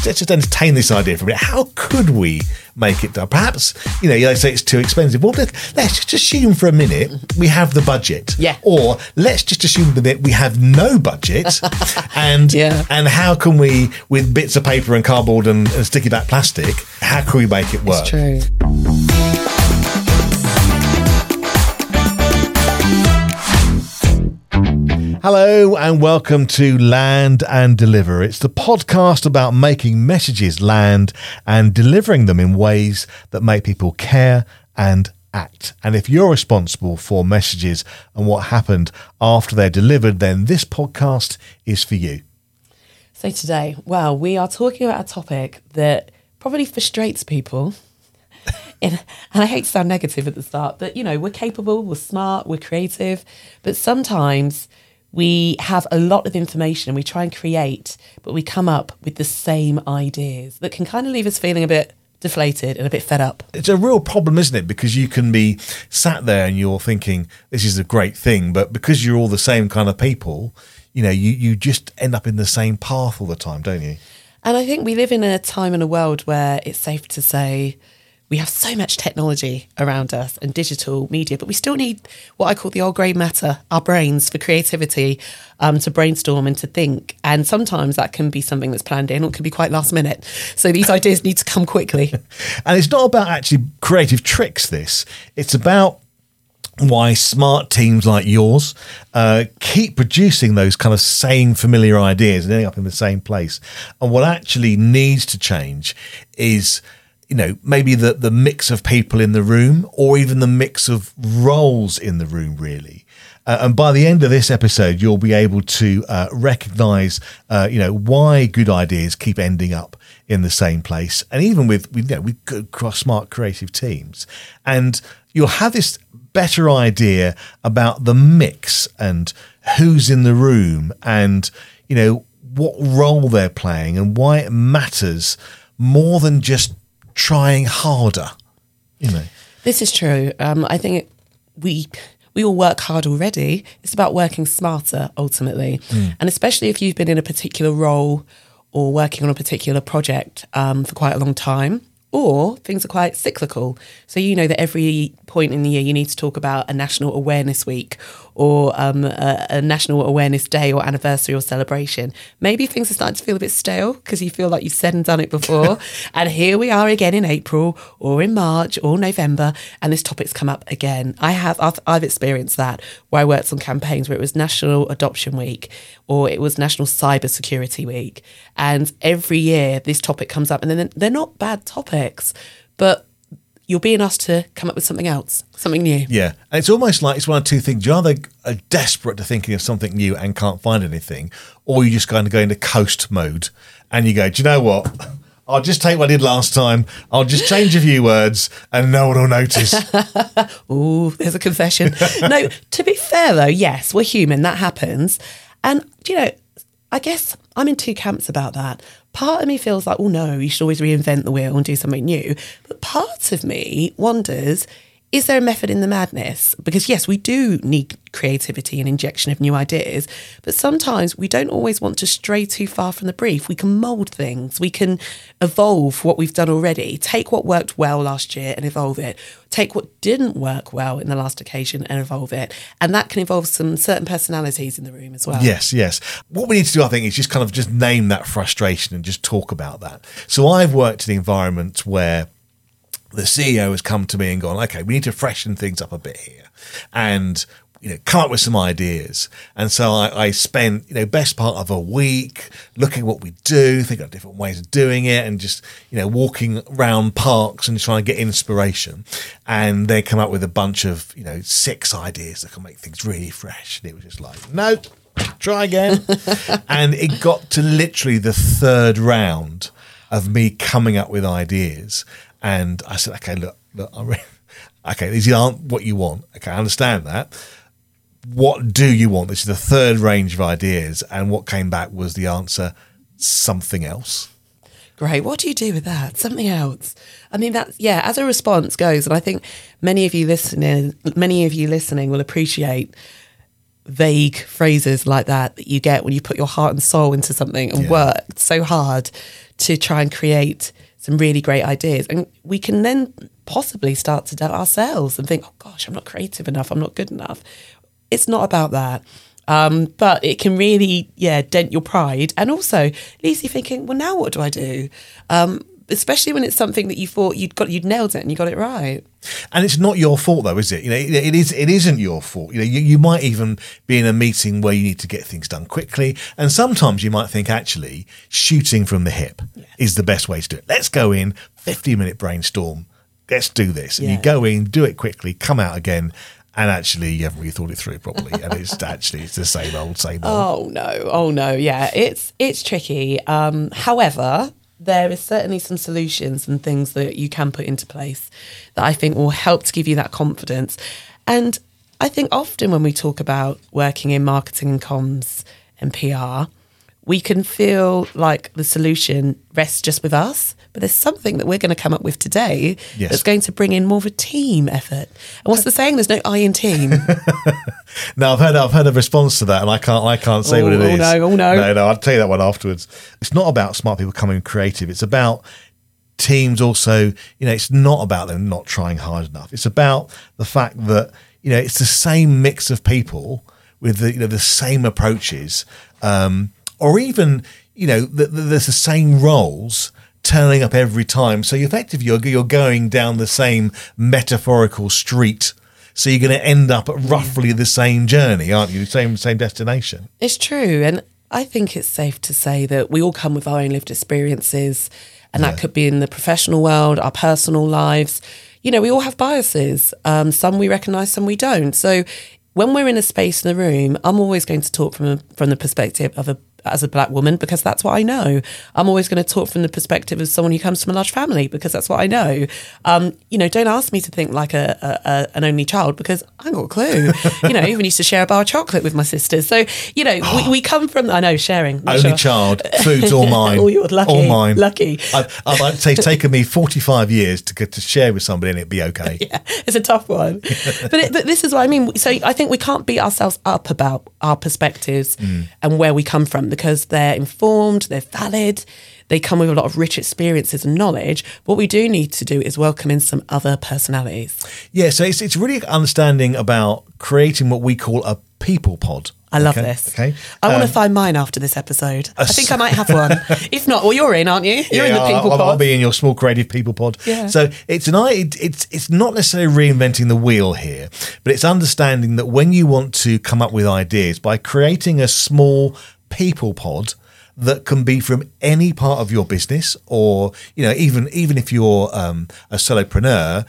just entertain this idea for a minute. How could we make it done? Perhaps, they say it's too expensive. Well, let's just assume for a minute we have the budget. Yeah. Or let's just assume that we have no budget. And how can we, with bits of paper and cardboard and sticky back plastic, how can we make it work? It's true. Hello and welcome to Land and Deliver. It's the podcast about making messages land and delivering them in ways that make people care and act. And if you're responsible for messages and what happened after they're delivered, then this podcast is for you. So today, we are talking about a topic that probably frustrates people. And I hate to sound negative at the start, but, we're capable, we're smart, we're creative, but sometimes we have a lot of information and we try and create, but we come up with the same ideas that can kind of leave us feeling a bit deflated and a bit fed up. It's a real problem, isn't it? Because you can be sat there and you're thinking, this is a great thing, but because you're all the same kind of people, you just end up in the same path all the time, don't you? And I think we live in a time and a world where it's safe to say we have so much technology around us and digital media, but we still need what I call the old grey matter, our brains, for creativity, to brainstorm and to think. And sometimes that can be something that's planned in or it can be quite last minute. So these ideas need to come quickly. And it's not about actually creative tricks, this. It's about why smart teams like yours keep producing those kind of same familiar ideas and ending up in the same place. And what actually needs to change is maybe the mix of people in the room or even the mix of roles in the room, really. And by the end of this episode, you'll be able to recognise, why good ideas keep ending up in the same place. And even with good, smart, creative teams. And you'll have this better idea about the mix and who's in the room and, what role they're playing and why it matters more than just trying harder, This is true. I think we all work hard already. It's about working smarter, ultimately. And especially if you've been in a particular role or working on a particular project for quite a long time, or things are quite cyclical. So that every point in the year you need to talk about a National Awareness Week or a National Awareness Day or anniversary or celebration. Maybe things are starting to feel a bit stale because you feel like you've said and done it before. And here we are again in April or in March or November, and this topic's come up again. I've experienced that where I worked on campaigns where it was National Adoption Week or it was National Cyber Security Week. And every year this topic comes up, and then they're not bad topics, but you're being asked to come up with something else, something new. Yeah. And it's almost like it's one of two things. You either are desperate to thinking of something new and can't find anything, or you just kind of go into coast mode and you go, do you know what? I'll just take what I did last time. I'll just change a few words and no one will notice. Ooh, there's a confession. No, to be fair though, yes, we're human. That happens. And, I guess I'm in two camps about that. Part of me feels like, oh no, you should always reinvent the wheel and do something new. But part of me wonders, is there a method in the madness? Because yes, we do need creativity and injection of new ideas, but sometimes we don't always want to stray too far from the brief. We can mould things. We can evolve what we've done already. Take what worked well last year and evolve it. Take what didn't work well in the last occasion and evolve it. And that can involve some certain personalities in the room as well. Yes. What we need to do, I think, is just name that frustration and just talk about that. So I've worked in environments where the CEO has come to me and gone, okay, we need to freshen things up a bit here and, come up with some ideas. And so I spent, best part of a week looking at what we do, thinking of different ways of doing it and just, walking around parks and trying to get inspiration. And they come up with a bunch of, 6 ideas that can make things really fresh. And it was just like, no, try again. And it got to literally the 3rd round of me coming up with ideas. And I said, okay, look, okay, these aren't what you want. Okay, I understand that. What do you want? This is the 3rd range of ideas. And what came back was the answer, something else. Great. What do you do with that? Something else. I mean, that's, as a response goes. And I think many of you listening will appreciate vague phrases like that you get when you put your heart and soul into something and work so hard to try and create some really great ideas. And we can then possibly start to doubt ourselves and think, oh gosh, I'm not creative enough, I'm not good enough. It's not about that. But it can really, dent your pride, and also leaves you thinking, well, now what do I do? Especially when it's something that you thought you'd nailed it and you got it right. And it's not your fault, though, is it? It isn't your fault. You might even be in a meeting where you need to get things done quickly, and sometimes you might think, actually, shooting from the hip is the best way to do it. Let's go in, 15-minute brainstorm. Let's do this, and you go in, do it quickly, come out again. And actually, you haven't really thought it through properly, and it's the same old. Oh no, yeah, it's tricky. However, there is certainly some solutions and things that you can put into place that I think will help to give you that confidence. And I think often when we talk about working in marketing and comms and PR, we can feel like the solution rests just with us, but there's something that we're going to come up with today that's going to bring in more of a team effort. And what's the saying? There's no I in team. No, I've heard a response to that, and I can't say what it is. Oh no! No, I'll tell you that one afterwards. It's not about smart people becoming creative. It's about teams also. It's not about them not trying hard enough. It's about the fact that it's the same mix of people with the same approaches. Or even, there's the same roles turning up every time. So effectively, you're going down the same metaphorical street. So you're going to end up at roughly the same journey, aren't you? Same destination. It's true. And I think it's safe to say that we all come with our own lived experiences. And that could be in the professional world, our personal lives. We all have biases. Some we recognise, some we don't. So when we're in a space in the room, I'm always going to talk from the perspective of as a black woman, because that's what I know. I'm always going to talk from the perspective of someone who comes from a large family, because that's what I know. Don't ask me to think like an only child, because I haven't got a clue. I even used to share a bar of chocolate with my sisters. So, we come from, I know, sharing. Only child, food's all mine. Oh, you're lucky. All mine. Lucky. I'd say it's taken me 45 years to get to share with somebody and it'd be okay. Yeah, it's a tough one. but this is what I mean. So I think we can't beat ourselves up about our perspectives and where we come from, because they're informed, they're valid, they come with a lot of rich experiences and knowledge. What we do need to do is welcome in some other personalities. Yeah, so it's really understanding about creating what we call a people pod. I love this. Okay. I want to find mine after this episode. I think I might have one. If not, well, you're in, aren't you? You're in the people pod. I'll be in your small creative people pod. Yeah. So it's not necessarily reinventing the wheel here, but it's understanding that when you want to come up with ideas by creating a small people pod that can be from any part of your business, or even if you're a solopreneur,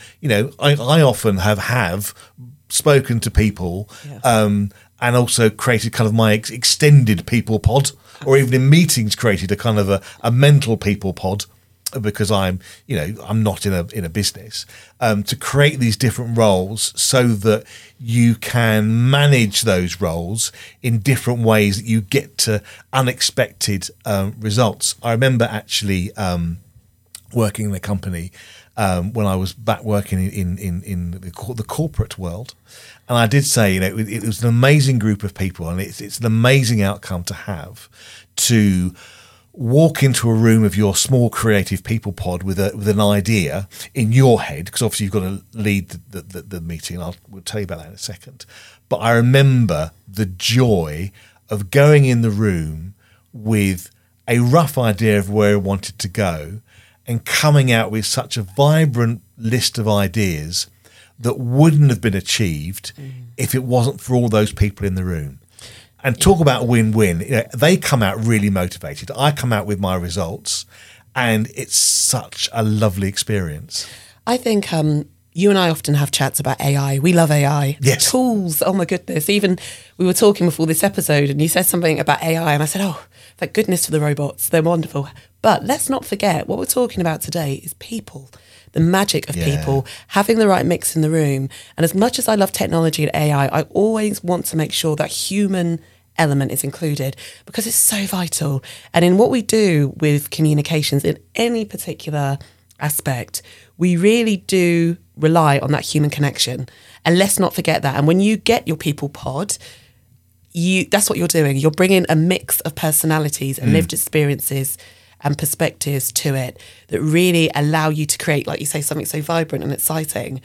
I often have spoken to people and also created kind of my extended people pod, or even in meetings created a kind of a mental people pod, because I'm not in a business, to create these different roles so that you can manage those roles in different ways that you get to unexpected results. I remember actually working in a company when I was back working in the corporate world. And I did say, it was an amazing group of people, and it's an amazing outcome to have to walk into a room of your small creative people pod with an idea in your head, because obviously you've got to lead the meeting. We'll tell you about that in a second. But I remember the joy of going in the room with a rough idea of where I wanted to go and coming out with such a vibrant list of ideas that wouldn't have been achieved if it wasn't for all those people in the room. And talk about win-win. They come out really motivated. I come out with my results, and it's such a lovely experience. I think you and I often have chats about AI. We love AI. Yes. Tools, oh my goodness. Even we were talking before this episode, and you said something about AI, and I said, oh, thank goodness for the robots. They're wonderful. But let's not forget, what we're talking about today is people. The magic of people, having the right mix in the room. And as much as I love technology and AI, I always want to make sure that human element is included, because it's so vital. And in what we do with communications in any particular aspect, we really do rely on that human connection. And let's not forget that. And when you get your people pod, that's what you're doing. You're bringing a mix of personalities and lived experiences and perspectives to it that really allow you to create, like you say, something so vibrant and exciting.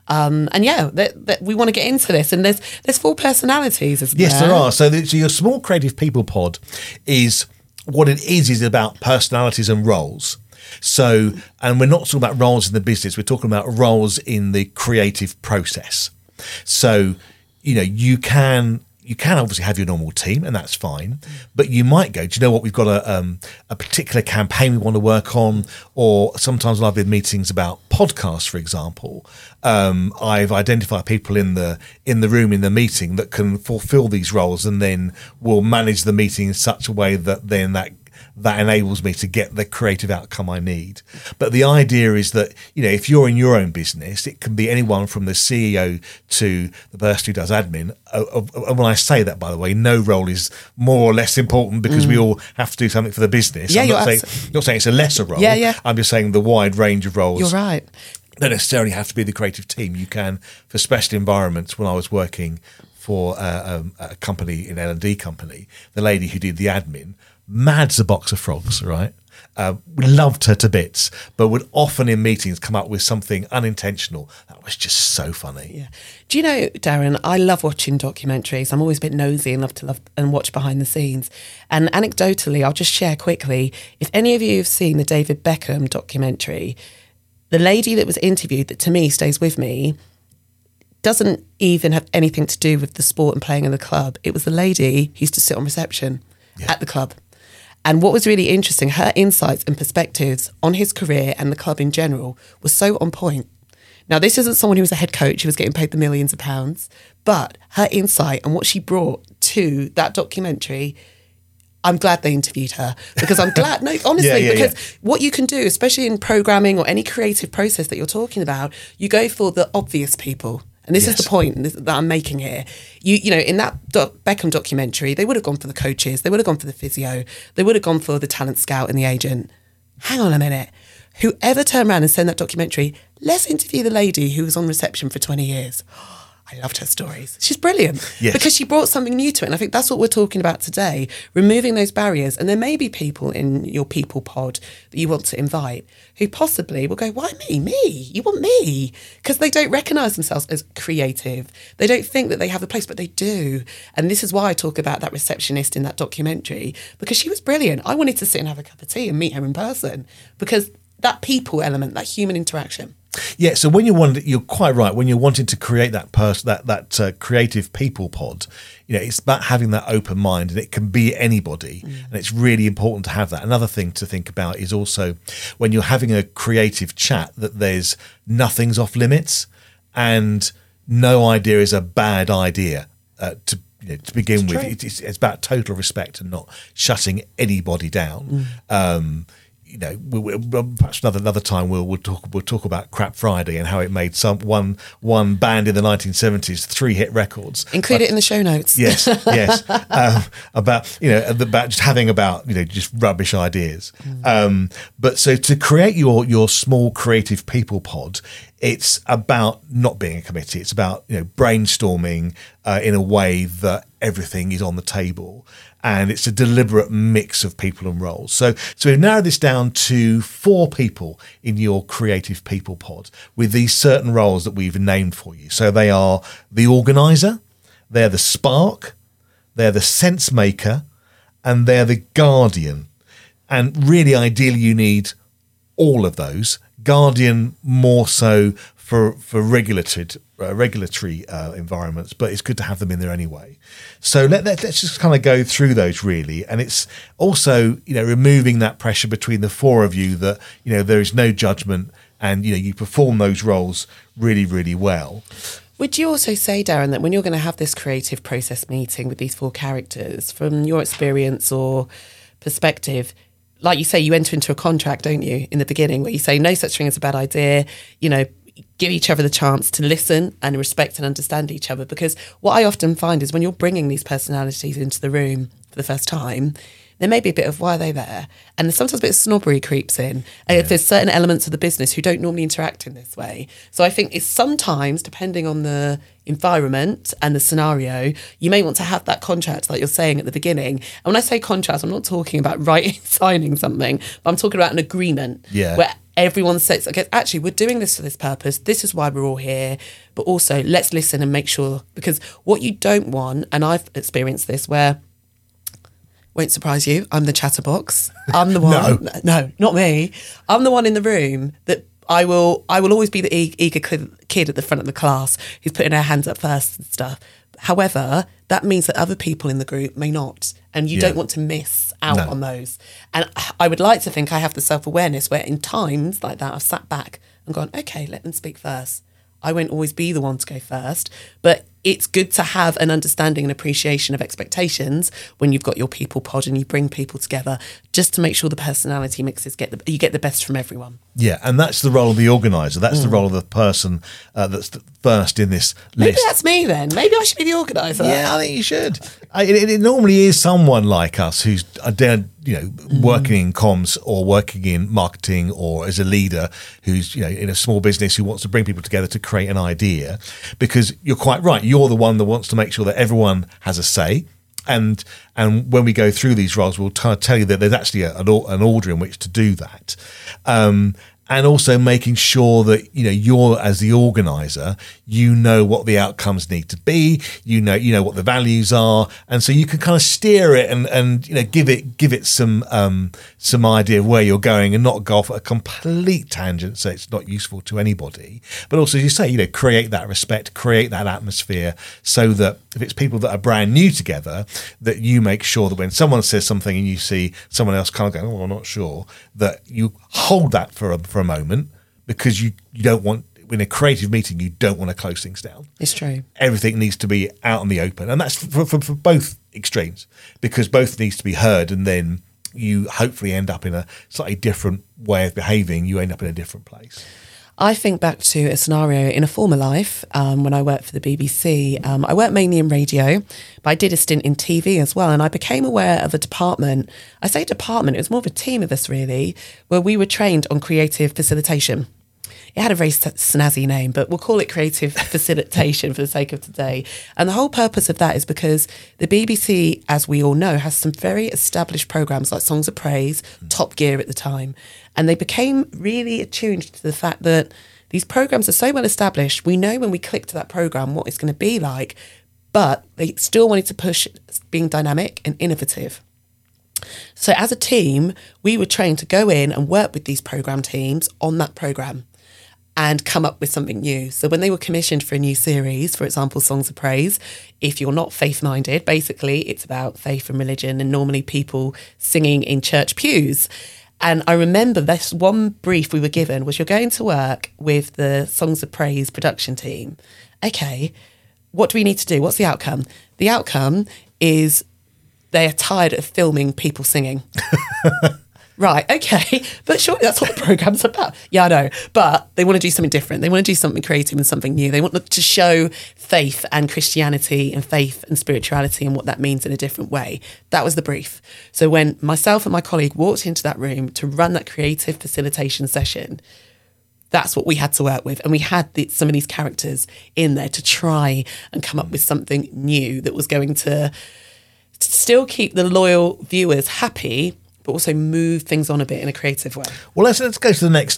And yeah, we want to get into this. And there's 4 personalities, isn't there? Yes, there are. So your small creative people pod is what it is about personalities and roles. So, and we're not talking about roles in the business, we're talking about roles in the creative process. So, you can obviously have your normal team, and that's fine. But you might go, do you know what? We've got a particular campaign we want to work on, or sometimes I've been meetings about podcasts, for example. I've identified people in the room in the meeting that can fulfil these roles, and then will manage the meeting in such a way that then that enables me to get the creative outcome I need. But the idea is that, if you're in your own business, it can be anyone from the CEO to the person who does admin. And when I say that, by the way, no role is more or less important because we all have to do something for the business. Yeah, I'm not saying it's a lesser role. Yeah. I'm just saying the wide range of roles. You're right. Don't necessarily have to be the creative team. You can, for special environments, when I was working for a company, an L&D company, the lady who did the admin, mad's a box of frogs, right? We loved her to bits, but would often in meetings come up with something unintentional that was just so funny. Yeah. Do you know, Darren, I love watching documentaries. I'm always a bit nosy and love and watch behind the scenes. And anecdotally, I'll just share quickly, if any of you have seen the David Beckham documentary, the lady that was interviewed, that to me stays with me, doesn't even have anything to do with the sport and playing in the club. It was the lady who used to sit on reception at the club. And what was really interesting, her insights and perspectives on his career and the club in general was so on point. Now, this isn't someone who was a head coach who was getting paid the millions of pounds, but her insight and what she brought to that documentary, I'm glad they interviewed her, because I'm glad, no, honestly, because what you can do, especially in programming or any creative process that you're talking about, you go for the obvious people. And this is the point that I'm making here. You know, in that Beckham documentary, they would have gone for the coaches, they would have gone for the physio, they would have gone for the talent scout and the agent. Hang on a minute. Whoever turned around and sent that documentary, let's interview the lady who was on reception for 20 years. I loved her stories. She's brilliant because she brought something new to it. And I think that's what we're talking about today, removing those barriers. And there may be people in your people pod that you want to invite who possibly will go, why me? Me? You want me? Because they don't recognise themselves as creative. They don't think that they have a place, but they do. And this is why I talk about that receptionist in that documentary, because she was brilliant. I wanted to sit and have a cup of tea and meet her in person because that people element, that human interaction. Yeah, so when you're quite right. When you're wanting to create that creative people pod, it's about having that open mind, and it can be anybody, and it's really important to have that. Another thing to think about is also when you're having a creative chat that there's nothing's off limits, and no idea is a bad idea to begin with. It's about total respect and not shutting anybody down. Perhaps another time we'll talk about Crap Friday and how it made one band in the 1970s 3 hit records. Include it in the show notes. Yes. About just having just rubbish ideas. But so to create your small creative people pod, it's about not being a committee. It's about brainstorming in a way that everything is on the table. And it's a deliberate mix of people and roles. So we've narrowed this down to 4 people in your creative people pod with these certain roles that we've named for you. So they are the organizer, they're the spark, they're the sense maker, and they're the guardian. And really, ideally, you need all of those. Guardian more so for regulatory environments, but it's good to have them in there anyway. So let's just kind of go through those really, and it's also removing that pressure between the 4 of you that there is no judgment, and you perform those roles really, really well. Would you also say, Darren, that when you're going to have this creative process meeting with these 4 characters, from your experience or perspective, like you say, you enter into a contract, don't you, in the beginning, where you say no such thing as a bad idea, give each other the chance to listen and respect and understand each other? Because what I often find is when you're bringing these personalities into the room for the first time, there may be a bit of why are they there? And sometimes a bit of snobbery creeps in. If there's certain elements of the business who don't normally interact in this way. So I think it's sometimes, depending on the environment and the scenario, you may want to have that contract like you're saying at the beginning. And when I say contract, I'm not talking about signing something, but I'm talking about an agreement where everyone says, okay, actually, we're doing this for this purpose. This is why we're all here. But also, let's listen and make sure, because what you don't want, and I've experienced this where, won't surprise you, I'm the chatterbox. I'm the one. No, not me. I'm the one in the room that I will always be the eager kid at the front of the class who's putting their hands up first and stuff. However, that means that other people in the group may not, and you don't want to miss out on those. And I would like to think I have the self-awareness where in times like that I've sat back and gone, okay, let them speak first. I won't always be the one to go first, but it's good to have an understanding and appreciation of expectations when you've got your people pod and you bring people together, just to make sure the personality mixes you get the best from everyone. Yeah, and that's the role of the organizer. That's the role of the person that's first in this list. Maybe that's me then. Maybe I should be the organizer. Yeah, I think you should. It normally is someone like us who's working in comms or working in marketing or as a leader who's in a small business who wants to bring people together to create an idea. Because you're quite right. You're the one that wants to make sure that everyone has a say. And when we go through these roles, we'll tell you that there's actually an order in which to do that. And also making sure that, you're, as the organizer, what the outcomes need to be, you know what the values are. And so you can kind of steer it and give it some idea of where you're going and not go off at a complete tangent so it's not useful to anybody. But also, as you say, create that respect, create that atmosphere so that if it's people that are brand new together, that you make sure that when someone says something and you see someone else kind of going, I'm not sure, that you hold that for a moment, because you don't want, in a creative meeting, you don't want to close things down. It's true. Everything needs to be out in the open. And that's for both extremes, because both needs to be heard, and then you hopefully end up in a slightly different way of behaving. You end up in a different place. I think back to a scenario in a former life when I worked for the BBC. I worked mainly in radio, but I did a stint in TV as well. And I became aware of a department. I say department, it was more of a team of us really, where we were trained on creative facilitation. It had a very snazzy name, but we'll call it creative facilitation for the sake of today. And the whole purpose of that is because the BBC, as we all know, has some very established programmes like Songs of Praise, Top Gear at the time. And they became really attuned to the fact that these programmes are so well established, we know when we click to that programme what it's going to be like, but they still wanted to push being dynamic and innovative. So as a team, we were trained to go in and work with these programme teams on that programme and come up with something new. So when they were commissioned for a new series, for example, Songs of Praise, if you're not faith-minded, basically it's about faith and religion and normally people singing in church pews. And I remember this one brief we were given was, you're going to work with the Songs of Praise production team. Okay, what do we need to do? What's the outcome? The outcome is they are tired of filming people singing. Right, okay, but surely that's what the programme's about. Yeah, I know, but they want to do something different. They want to do something creative and something new. They want to show faith and Christianity and faith and spirituality and what that means in a different way. That was the brief. So when myself and my colleague walked into that room to run that creative facilitation session, that's what we had to work with. And we had some of these characters in there to try and come up with something new that was going to still keep the loyal viewers happy, but also move things on a bit in a creative way. Well, let's go to the next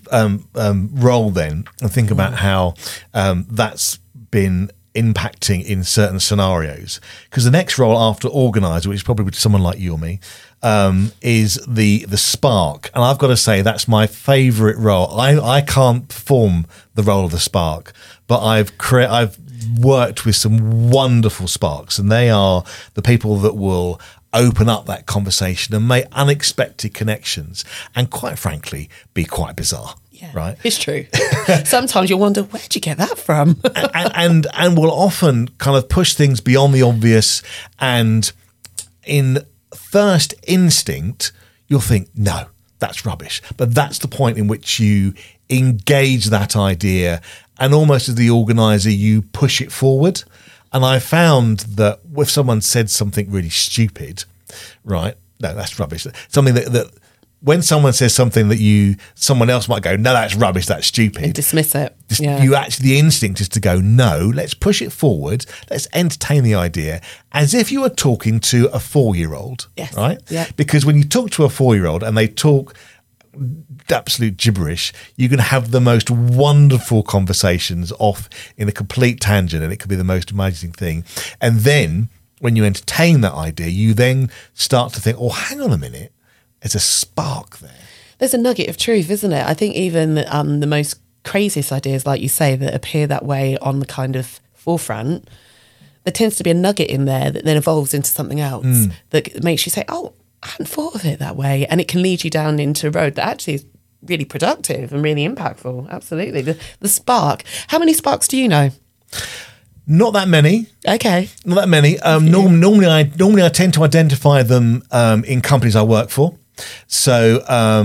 role then, and think about how that's been impacting in certain scenarios. Because the next role after organizer, which is probably someone like you or me, is the spark. And I've got to say, that's my favourite role. I can't perform the role of the spark, but I've worked with some wonderful sparks, and they are the people that will open up that conversation and make unexpected connections, and quite frankly, be quite bizarre. Yeah, right? It's true. Sometimes you'll wonder, where'd you get that from? and will often kind of push things beyond the obvious, and in first instinct, you'll think, no, that's rubbish. But that's the point in which you engage that idea, and almost as the organizer, you push it forward. And I found that if someone said something really stupid, right, no, that's rubbish. Something that when someone says something that someone else might go, no, that's rubbish, that's stupid. And dismiss it. You actually, the instinct is to go, no, let's push it forward. Let's entertain the idea as if you were talking to a 4-year-old, Yes. right? Yeah. Because when you talk to a 4-year-old and they talk absolute gibberish, you can have the most wonderful conversations off in a complete tangent, and it could be the most amazing thing. And then when you entertain that idea, you then start to think, oh, hang on a minute, there's a spark there. There's a nugget of truth, isn't it? I think even the most craziest ideas, like you say, that appear that way on the kind of forefront, there tends to be a nugget in there that then evolves into something else that makes you say, oh, I hadn't thought of it that way. And it can lead you down into a road that actually is really productive and really impactful. Absolutely. The spark. How many sparks do you know? Not that many. Okay. Not that many. Normally I tend to identify them in companies I work for. So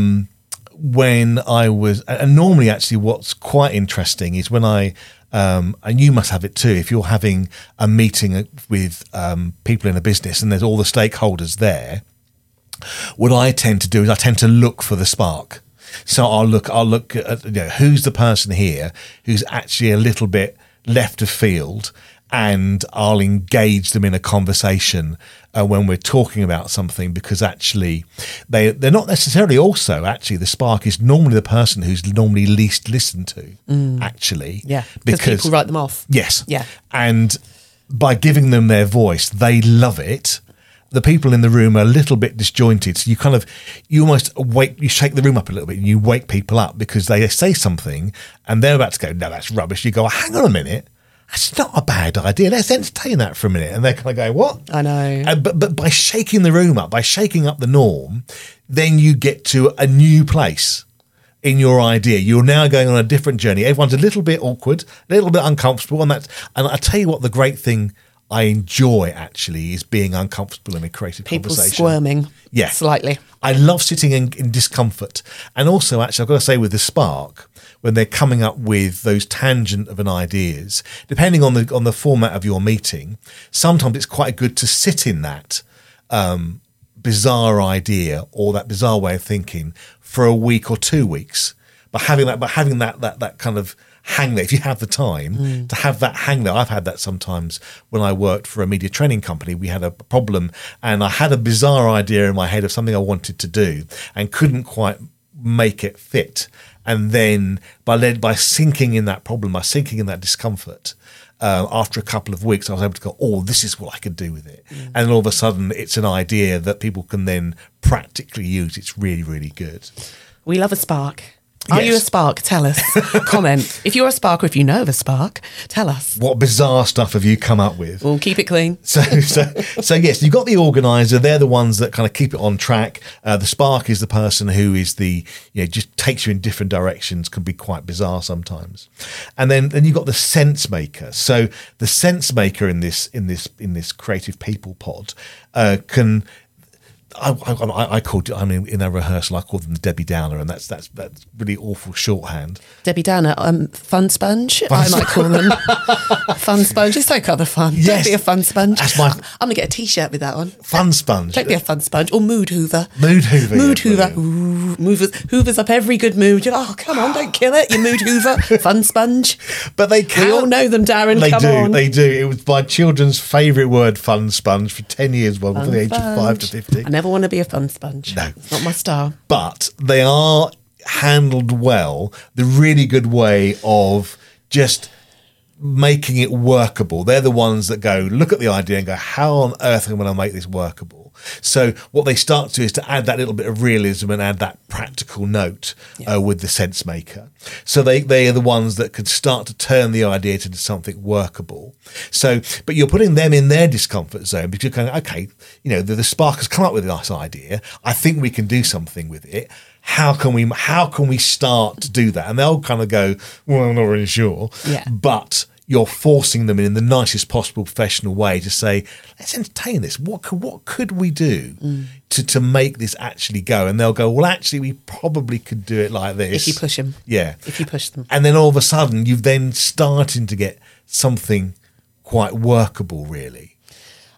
when I was, and normally actually what's quite interesting is when and you must have it too, if you're having a meeting with people in a business and there's all the stakeholders there, what I tend to do is I tend to look for the spark. So I'll look at who's the person here who's actually a little bit left of field, and I'll engage them in a conversation when we're talking about something, because actually they're not necessarily also actually the spark is normally the person who's normally least listened to actually. Yeah, because people write them off. Yes. Yeah. And by giving them their voice, they love it. The people in the room are a little bit disjointed. So you almost you shake the room up a little bit and you wake people up because they say something and they're about to go, no, that's rubbish. You go, hang on a minute. That's not a bad idea. Let's entertain that for a minute. And they're kind of going, what? I know. But by shaking the room up, by shaking up the norm, then you get to a new place in your idea. You're now going on a different journey. Everyone's a little bit awkward, a little bit uncomfortable. And I tell you what, the great thing I enjoy actually is being uncomfortable in a creative conversation. People squirming slightly. I love sitting in discomfort. And also, actually, I've got to say with the spark, when they're coming up with those tangent of an ideas, depending on the format of your meeting, sometimes it's quite good to sit in that bizarre idea or that bizarre way of thinking for a week or 2 weeks. But having that kind of hang there, if you have the time to have that hang there. I've had that sometimes when I worked for a media training company. We had a problem and I had a bizarre idea in my head of something I wanted to do and couldn't quite make it fit. And then by sinking in that problem, by sinking in that discomfort, after a couple of weeks, I was able to go, oh, this is what I could do with it. And then all of a sudden, it's an idea that people can then practically use. It's really, really good. We love a spark. Are you a spark? Tell us. Comment. If you're a spark or if you know of a spark, tell us. What bizarre stuff have you come up with? We'll keep it clean. So yes, you've got the organizer. They're the ones that kind of keep it on track. The spark is the person who is just takes you in different directions, can be quite bizarre sometimes. And then you've got the sense maker. So the sense maker in this creative people pod can. In a rehearsal, I called them Debbie Downer, and that's really awful shorthand. Debbie Downer, fun sponge. I might call them fun sponge. It's like other fun. Yes. Don't be a fun sponge. I'm gonna get a T-shirt with that one. Fun sponge. Don't be a fun sponge or mood hoover. Mood hoover. Mood hoover. Ooh, hoovers up every good mood. Oh, come on, don't kill it. You mood hoover. Fun sponge. But they can. We all know them, Darren. They do. It was my children's favourite word, fun sponge, for 10 years, from the age of 5 to 50. I never want to be a fun sponge. No. It's not my style. But they are handled well. The really good way of just making it workable. They're the ones that go, look at the idea and go, how on earth am I going to make this workable? So what they start to do is to add that little bit of realism and add that practical note with the sense maker. So they are the ones that can start to turn the idea into something workable. So, but you're putting them in their discomfort zone because you're going, okay, the spark has come up with this idea. I think we can do something with it. How can we start to do that? And they'll kind of go, well, I'm not really sure. Yeah. But you're forcing them in the nicest possible professional way to say, let's entertain this. What could we do to make this actually go? And they'll go, well, actually, we probably could do it like this. If you push them. Yeah. If you push them. And then all of a sudden, you've then starting to get something quite workable, really.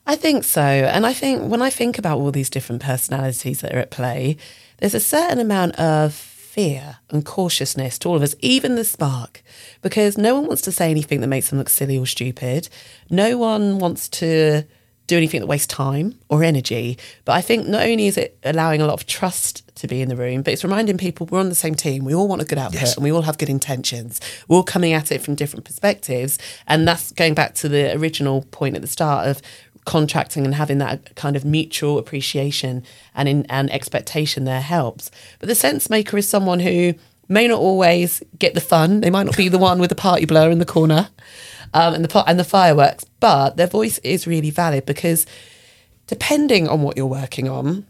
I think so. And I think when I think about all these different personalities that are at play, there's a certain amount of fear and cautiousness to all of us, even the spark, because no one wants to say anything that makes them look silly or stupid. No one wants to do anything that wastes time or energy. But I think not only is it allowing a lot of trust to be in the room, but it's reminding people we're on the same team. We all want a good output and we all have good intentions. We're all coming at it from different perspectives. And that's going back to the original point at the start of contracting and having that kind of mutual appreciation and expectation there helps. But the sense maker is someone who may not always get the fun. They might not be the one with the party blower in the corner and the fireworks, but their voice is really valid because depending on what you're working on,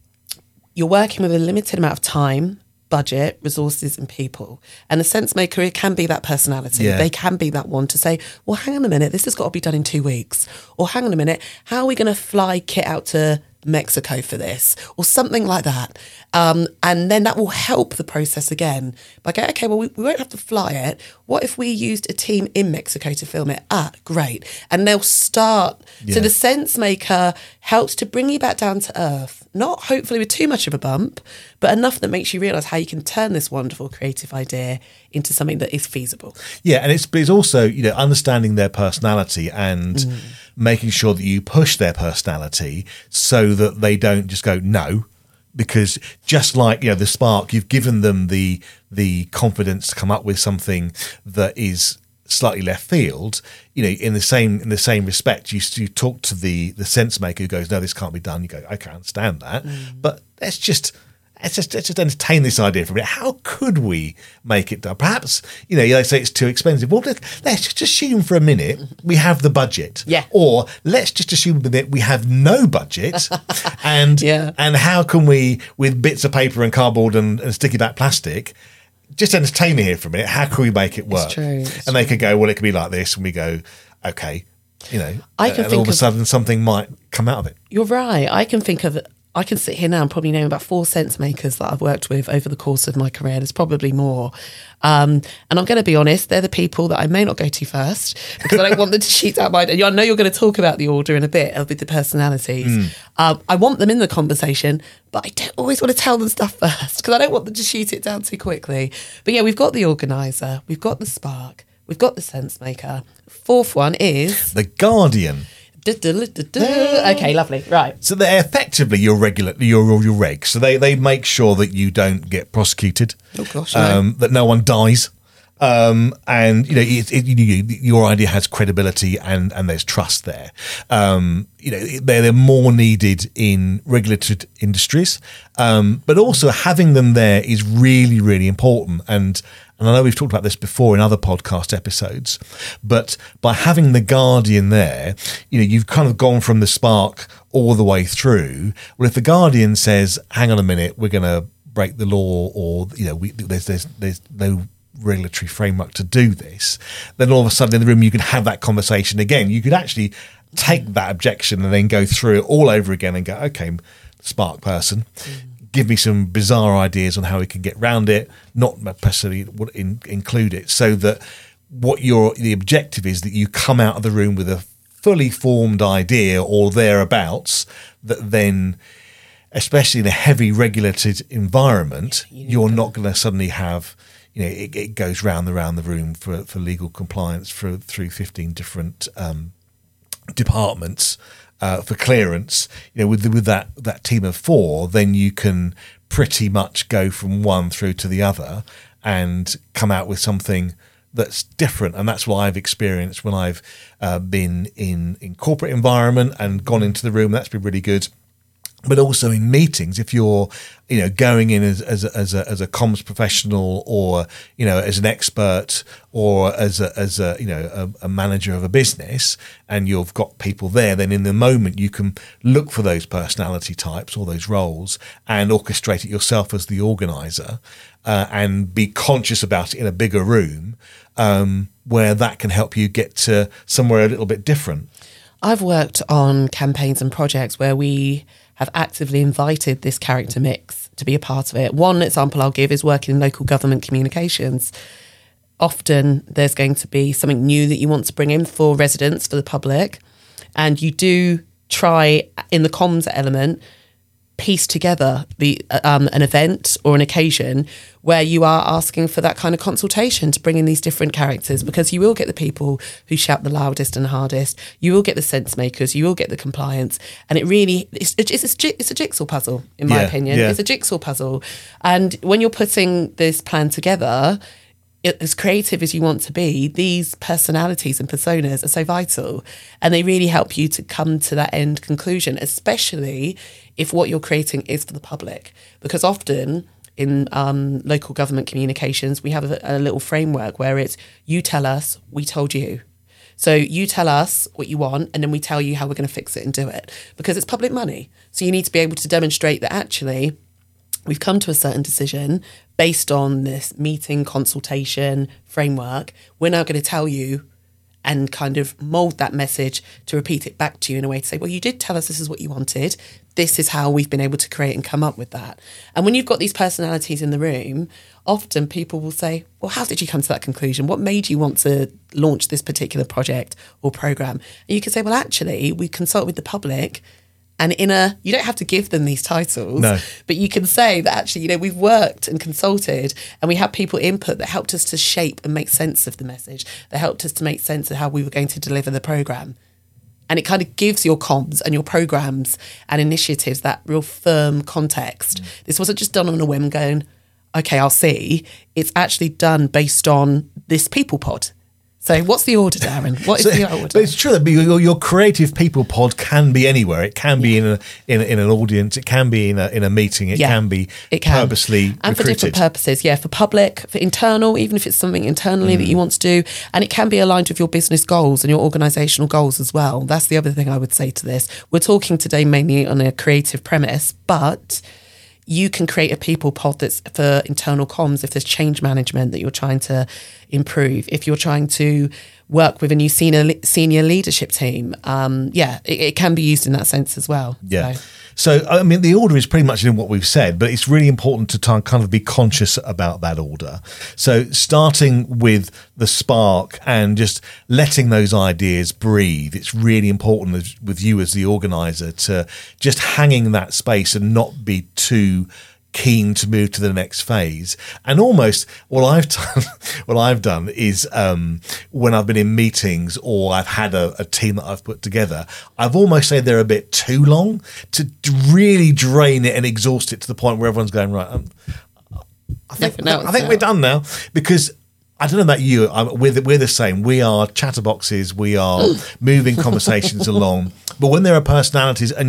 you're working with a limited amount of time, budget, resources and people. And a sense maker, it can be that personality. Yeah. They can be that one to say, well, hang on a minute, this has got to be done in 2 weeks. Or hang on a minute, how are we going to fly kit out to Mexico for this? Or something like that. And then that will help the process again. By going, okay, well, we won't have to fly it. What if we used a team in Mexico to film it? Great. And they'll start. Yeah. So the sense maker helps to bring you back down to earth, not hopefully with too much of a bump, but enough that makes you realise how you can turn this wonderful creative idea into something that is feasible. Yeah, and it's also, understanding their personality and making sure that you push their personality so that they don't just go, no. Because just like, the spark, you've given them the confidence to come up with something that is slightly left field. In the same respect, you talk to the sense maker who goes, no, this can't be done. You go, okay, I understand that, but let's just entertain this idea for a minute. How could we make it done? Perhaps, they say it's too expensive. Well, let's just assume for a minute we have the budget. Yeah. Or let's just assume that we have no budget. and how can we, with bits of paper and cardboard and sticky back plastic, just entertain me here for a minute. How can we make it work? It's true. They could go, well, it could be like this. And we go, okay, I can and think all of a sudden something might come out of it. You're right. I can sit here now and probably name about 4 sense makers that I've worked with over the course of my career. There's probably more. And I'm going to be honest, they're the people that I may not go to first because I don't want them to cheat out my... I know you're going to talk about the order in a bit with the personalities. I want them in the conversation, but I don't always want to tell them stuff first because I don't want them to shoot it down too quickly. But yeah, we've got the organiser, we've got the spark, we've got the sense maker. 4th one is... The Guardian. Okay, lovely. Right. So they're effectively your reg. So they make sure that you don't get prosecuted. Oh gosh, no. That no one dies. And your idea has credibility and there's trust there. They're more needed in regulated industries, but also having them there is really, really important. And I know we've talked about this before in other podcast episodes, but by having the Guardian there, you've kind of gone from the spark all the way through. Well, if the Guardian says, hang on a minute, we're going to break the law, or there's no regulatory framework to do this, then all of a sudden in the room you can have that conversation again. You could actually take that objection and then go through it all over again and go, okay, spark person, give me some bizarre ideas on how we can get around it, not necessarily include it, so that the objective is that you come out of the room with a fully formed idea or thereabouts that then, especially in a heavy regulated environment, you're not going to suddenly have, it goes round the room for legal compliance through 15 different departments for clearance. With that team of 4, then you can pretty much go from one through to the other and come out with something that's different. And that's what I've experienced when I've been in corporate environment and gone into the room. That's been really good. But also in meetings, if you're, going in as a comms professional, or as an expert, or as a manager of a business, and you've got people there, then in the moment you can look for those personality types or those roles and orchestrate it yourself as the organizer, and be conscious about it in a bigger room, where that can help you get to somewhere a little bit different. I've worked on campaigns and projects where we have actively invited this character mix to be a part of it. One example I'll give is working in local government communications. Often there's going to be something new that you want to bring in for residents, for the public, and you do try in the comms element piece together an event or an occasion where you are asking for that kind of consultation to bring in these different characters, because you will get the people who shout the loudest and hardest, you will get the sense makers, you will get the compliance, and it's a jigsaw puzzle, in my opinion. It's a jigsaw puzzle, and when you're putting this plan together, as creative as you want to be, these personalities and personas are so vital, and they really help you to come to that end conclusion, especially if what you're creating is for the public. Because often in local government communications, we have a little framework where it's you tell us, we told you. So you tell us what you want, and then we tell you how we're going to fix it and do it, because it's public money. So you need to be able to demonstrate that actually we've come to a certain decision based on this meeting, consultation, framework. We're now going to tell you and kind of mould that message to repeat it back to you in a way to say, well, you did tell us this is what you wanted. This is how we've been able to create and come up with that. And when you've got these personalities in the room, often people will say, well, how did you come to that conclusion? What made you want to launch this particular project or program? And you can say, well, actually, we consult with the public. And you don't have to give them these titles, but you can say that actually, we've worked and consulted, and we had people input that helped us to shape and make sense of the message, that helped us to make sense of how we were going to deliver the programme. And it kind of gives your comms and your programmes and initiatives that real firm context. This wasn't just done on a whim going, okay, I'll see. It's actually done based on this people pod. So what's the order, Darren? What is the order? But it's true that your creative people pod can be anywhere. It can be in an audience. It can be in a meeting. It can be purposely and for different purposes. Yeah, for public, for internal, even if it's something internally that you want to do, and it can be aligned with your business goals and your organisational goals as well. That's the other thing I would say to this. We're talking today mainly on a creative premise, but you can create a people pod that's for internal comms if there's change management that you're trying to improve, if you're trying to work with a new senior leadership team. It can be used in that sense as well. Yeah. So, I mean, the order is pretty much in what we've said, but it's really important to kind of be conscious about that order. So starting with the spark and just letting those ideas breathe. It's really important with you as the organizer to just hanging that space and not be too keen to move to the next phase. And almost what I've done is when I've been in meetings or I've had a team that I've put together, I've almost said they're a bit too long to really drain it and exhaust it to the point where everyone's going, right, I think we're done now. Because I don't know about you, we're the same. We are chatterboxes. We are moving conversations along. But when there are personalities and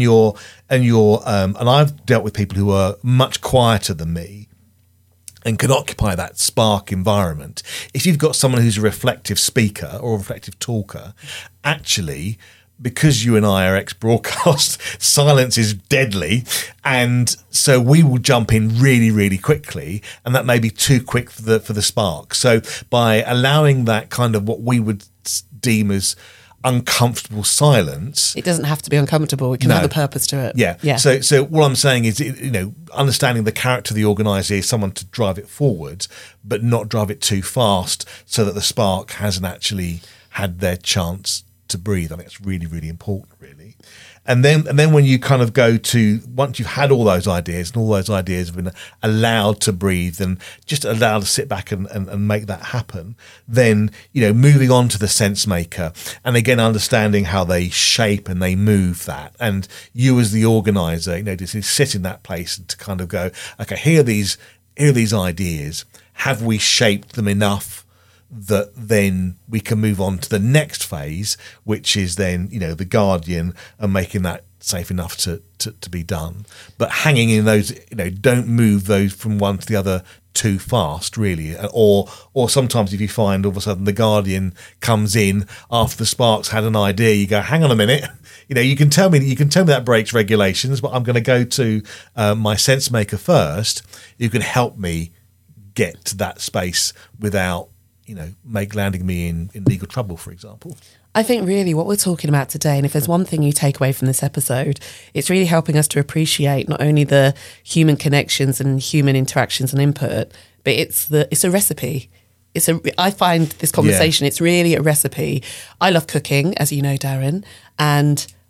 I've dealt with people who are much quieter than me and can occupy that spark environment. If you've got someone who's a reflective speaker or a reflective talker, actually, because you and I are ex-broadcast, silence is deadly. And so we will jump in really, really quickly. And that may be too quick for the spark. So by allowing that kind of what we would deem as uncomfortable silence. It doesn't have to be uncomfortable. It can have a purpose to it. Yeah. So what I'm saying is, understanding the character of the organizer is someone to drive it forward, but not drive it too fast so that the spark hasn't actually had their chance to breathe. I think it's really, really important, really. And then when you kind of go to, once you've had all those ideas and all those ideas have been allowed to breathe and just allowed to sit back and make that happen, then, moving on to the sense maker and again, understanding how they shape and they move that. And you as the organizer, to sit in that place and to kind of go, okay, here are these ideas. Have we shaped them enough that then we can move on to the next phase, which is then, the Guardian and making that safe enough to be done. But hanging in those, don't move those from one to the other too fast, really. Or sometimes if you find all of a sudden the Guardian comes in after the Sparks had an idea, you go, hang on a minute. You can tell me that breaks regulations, but I'm going to go to my sense maker first. You can help me get to that space without landing me in legal trouble, for example. I think really what we're talking about today, and if there's one thing you take away from this episode, it's really helping us to appreciate not only the human connections and human interactions and input, but it's a recipe. I find this conversation, it's really a recipe. I love cooking, as you know, Darren, and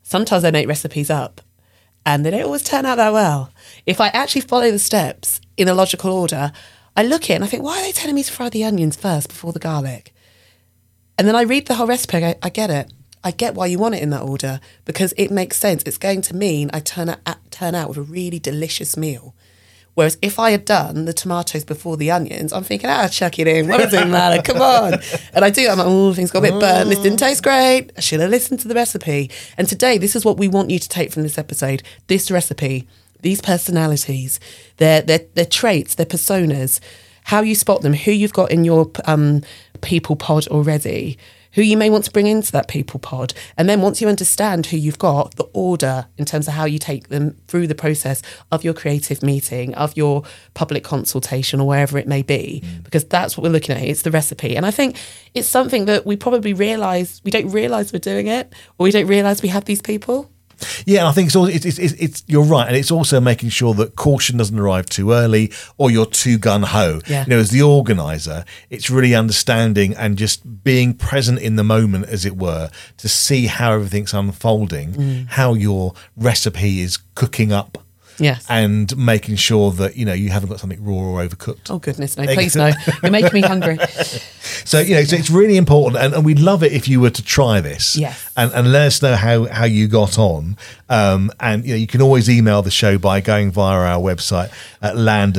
Sometimes I make recipes up and they don't always turn out that well. If I actually follow the steps in a logical order, I look at it and I think, why are they telling me to fry the onions first before the garlic? And then I read the whole recipe, I get it. I get why you want it in that order because it makes sense. It's going to mean I turn out with a really delicious meal. Whereas if I had done the tomatoes before the onions, I'm thinking, chuck it in. What does it matter? Come on. And I do. I'm like, things got a bit burnt. This didn't taste great. I should have listened to the recipe. And today, this is what we want you to take from this episode. This recipe, these personalities, their traits, their personas, how you spot them, who you've got in your people pod already, who you may want to bring into that people pod. And then once you understand who you've got, the order in terms of how you take them through the process of your creative meeting, of your public consultation or wherever it may be, because that's what we're looking at. It's the recipe. And I think it's something that we probably we don't realise we're doing it, or we don't realise we have these people. Yeah, I think it's you're right, and it's also making sure that caution doesn't arrive too early or you're too gung-ho. Yeah. As the organizer, it's really understanding and just being present in the moment, as it were, to see how everything's unfolding, how your recipe is cooking up. Yes. And making sure that, you haven't got something raw or overcooked. Oh, goodness, no, please no. You're making me hungry. So, so it's really important. And we'd love it if you were to try this. Yes. And let us know how you got on. And, you can always email the show by going via our website at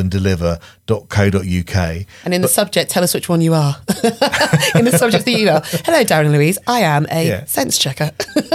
landanddeliver.co.uk. And in the subject, tell us which one you are. In the subject of the email. Hello, Darren and Louise. I am a sense checker.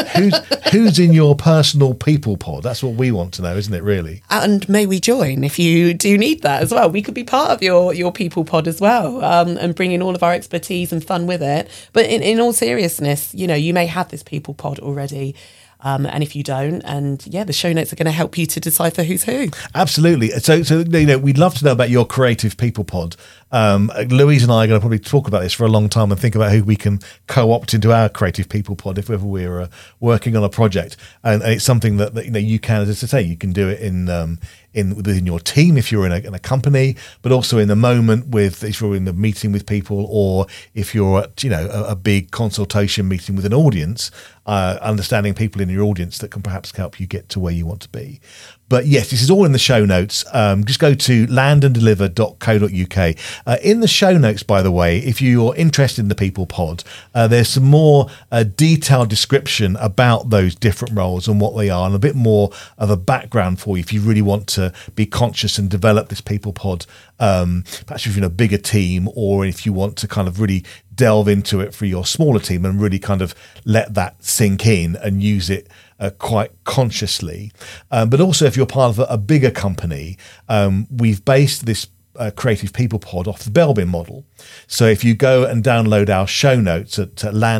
who's in your personal people pod? That's what we want to know, isn't it, really? And may we join if you do need that as well. We could be part of your people pod as well, and bring in all of our expertise and fun with it. But in all seriousness, you may have this people pod already. And if you don't, the show notes are going to help you to decipher who's who. Absolutely. So we'd love to know about your creative people pod. Louise and I are going to probably talk about this for a long time and think about who we can co-opt into our creative people pod if ever we're working on a project. And it's something that you can, as I say, you can do it within your team if you're in a company, but also in the moment if you're in the meeting with people, or if you're at a big consultation meeting with an audience, understanding people in your audience that can perhaps help you get to where you want to be. But yes, this is all in the show notes. Just go to landanddeliver.co.uk. In the show notes, by the way, if you're interested in the People Pod, there's some more detailed description about those different roles and what they are, and a bit more of a background for you if you really want to be conscious and develop this People Pod, perhaps if you're in a bigger team, or if you want to kind of really delve into it for your smaller team and really kind of let that sink in and use it quite consciously. But also if you're part of a bigger company, we've based this Creative People Pod off the Belbin model. So if you go and download our show notes at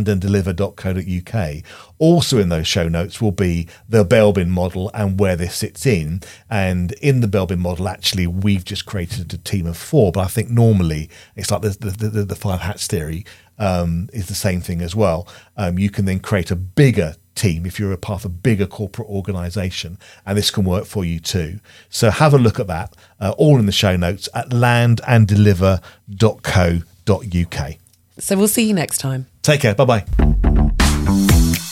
landanddeliver.co.uk, also in those show notes will be the Belbin model and where this sits in. And in the Belbin model, actually, we've just created a team of 4. But I think normally it's like the 5 hats theory is the same thing as well. You can then create a bigger team if you're a part of a bigger corporate organization, and this can work for you too. So have a look at that, all in the show notes at landanddeliver.co.uk. So we'll see you next time. Take care. Bye-bye.